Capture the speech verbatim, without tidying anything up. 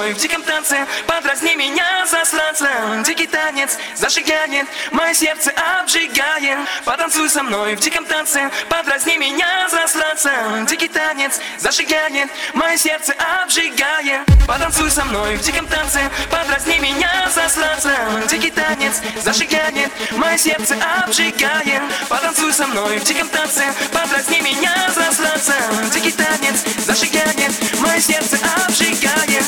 мной в диком танце, подразни меня, засранца. Дикий танец зажигает, мое сердце обжигает. Потанцуй со мной в диком танце, подразни меня, засранца. Дикий танец зажигает, мое сердце обжигает. Потанцуй со мной в диком танце, подразни меня, засранца. Дикий танец зажигает, мое сердце обжигает. Потанцуй со мной в диком танце, подразни меня, засранца. Дикий танец зажигает, мое сердце обжигает.